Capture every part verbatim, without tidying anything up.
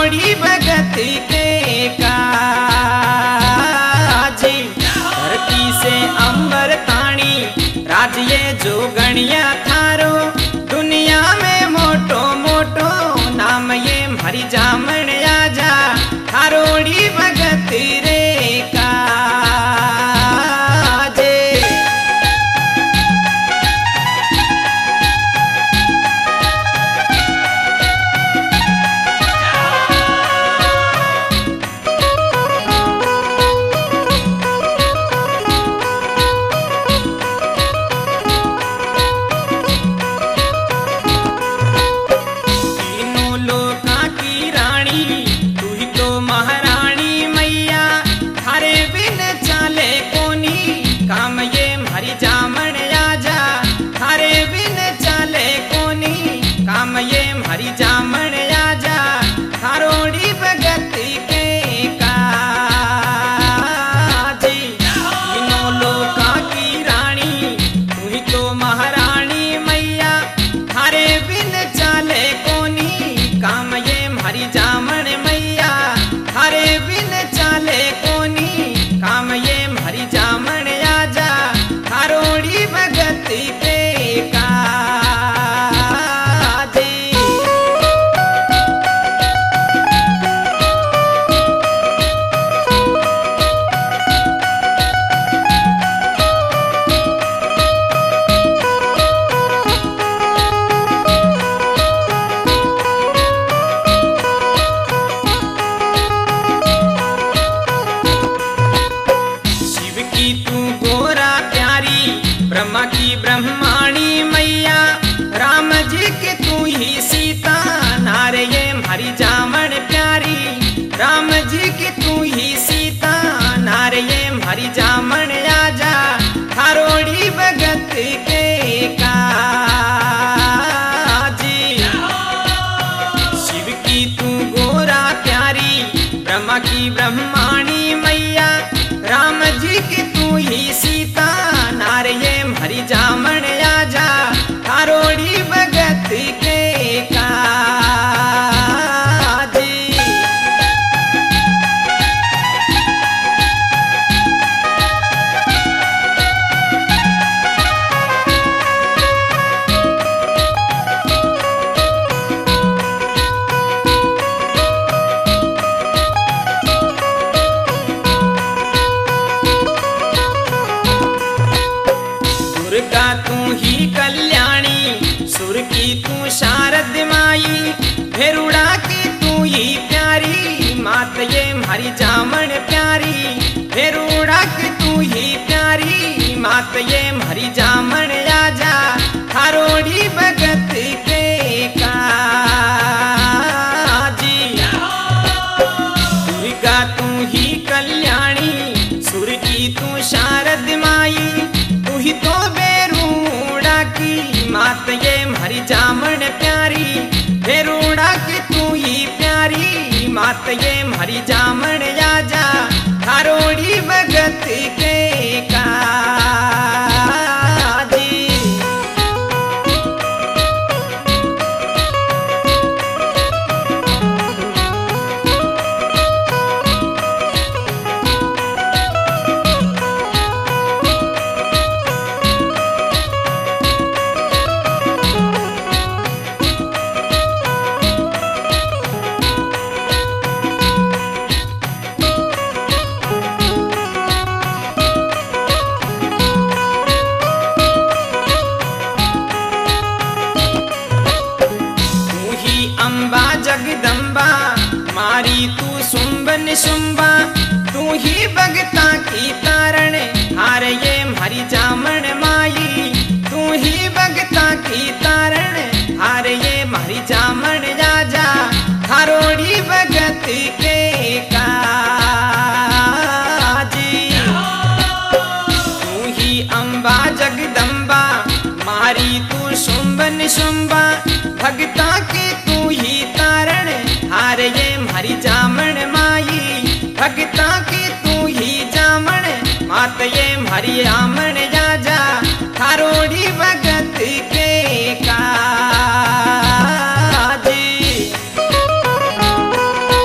थारोड़ी भगत के काजी। धरती से अंबर ताणी राज्य जो गणिया थारो, दुनिया में मोटो मोटो नाम ये हरि जामण आजा। थारोड़ी भगत रे काजे। हरि जामण आजा। थारोड़ी भगत के काजी। तीनों लोका की रानी तू ही तो महारानी मैया। थारे बिन चाले कोनी काम ये हरि जामण मैया। थारे बिन चाले कोनी काम ये हरि जामण आजा। थारोड़ी भगत के ब्रह्मा की ब्रह्माणी मैया। राम जी की तू ही सीता नारे ये हरि जामण प्यारी। राम जी की तू ही सीता नारे ये हरि जामण आजा। थारोड़ी भगत के काजी। शिव की तू गोरा प्यारी ब्रह्मा की ब्रह्माणी मैया। राम जी की तू ही सीता नारे ये हरि जामण आजा। थारोड़ी भगत के काजी। दुर्गा तू ही कल्याणी, सुर की तू शारद माई। भेरुड़ा की तू ही प्यारी मात ये हरि जामण प्यारी। भेरुड़ा की तू ही प्यारी मात ये हरि जामण आजा। थारोड़ी भगत के काजी। दुर्गा तू ही कल्याणी, सुर की तू शारद माई। तू ही तो भेरुड़ा की मात ये हरि जामण प्यारी। भेरुड़ा की तू ही प्यारी मात ये हरि जामण आजा। थारोड़ी भगत के काजी। अम्बा जगदम्बा मारी तू शुंभ निशुंभा। तू ही भगता की तारण हार ये हरि जामण माई। तू ही भगता की तारण हार ये हरि जामण आजा। थारोड़ी भगत के काजी। तू ही अम्बा जगदम्बा मारी तू शुंभ निशुंभा। भगता की तू ही तारण हार ये हरि जामण माई। भगता की तू ही जामण मात ये हरि जामण आजा। थारोड़ी भगत के काजी।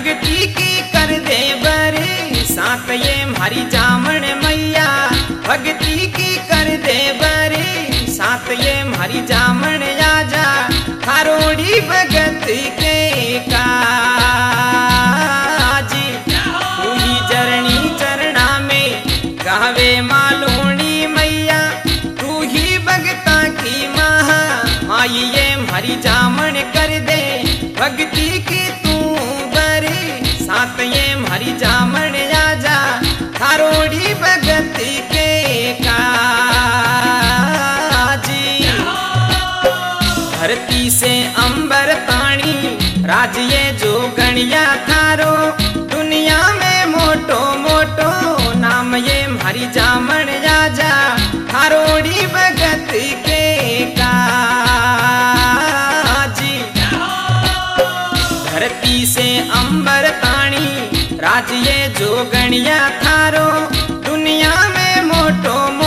भक्ति की कर दे बरे सात ये हमारी जामन मैया भक्ति की कर दे बरे सात ये हमारी जामन आजा थारोड़ी भगत के काजी तू ही जरनी चरणा में गावे मालूणी मैया तू ही भगता की महा माई ये हमारी जामन कर दे भक्ति की तू बरे सात ये हमारी जामन आजा थारोड़ी भगत के काजी धरती से अंबर पानी राज ये जो गणिया थारो दुनिया में मोटो मोटो नाम ये हमारी जामन आजा थारोड़ी भगत के काजी धरती से अंबर ताणी राज ये जो गणिया थारो दुनिया में मोटो